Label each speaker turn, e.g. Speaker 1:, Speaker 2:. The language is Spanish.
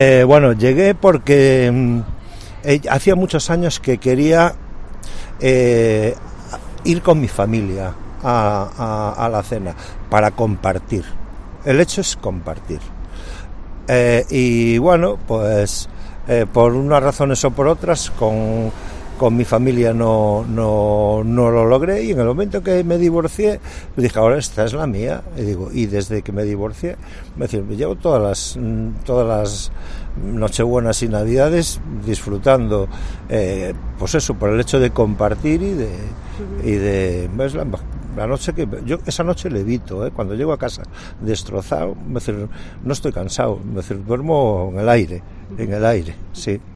Speaker 1: Bueno, llegué porque hacía muchos años que quería ir con mi familia a la cena para compartir. El hecho es compartir. Y bueno, pues por unas razones o por otras, con mi familia no lo logré, y en el momento que me divorcié dije, ahora esta es la mía. Y desde que me divorcié me llevo todas las Nochebuenas y Navidades disfrutando, pues eso, por el hecho de compartir y de ¿ves? La noche que yo esa noche levito, cuando llego a casa destrozado, no estoy cansado, duermo en el aire, sí.